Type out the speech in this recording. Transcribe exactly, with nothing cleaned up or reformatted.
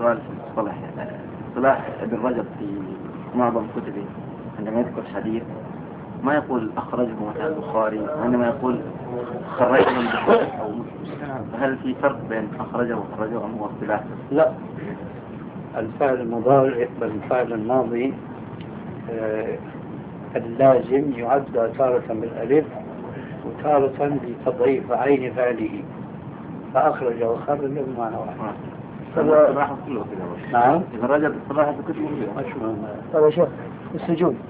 سؤال في المصطلح. اصطلاح ابن رجب في معظم كتبه عندما يذكر حديث ما يقول أخرجه مثلا البخاري، وإنما يقول خرجه البخاري أو مسلم. فهل في فرق بين أخرجه وخرجه أم هو اصطلاح؟ لا، الفعل المضارع يقبل الفعل الماضي آه اللازم يعدى تارة بالألف وتارة بتضعيف عين فعله، فأخرج وخرج بمعنى واحد. الاصطلاح كله كذا. نعم. ابن رجب اصطلاح في كتبه كله. طيب يا شيخ السجود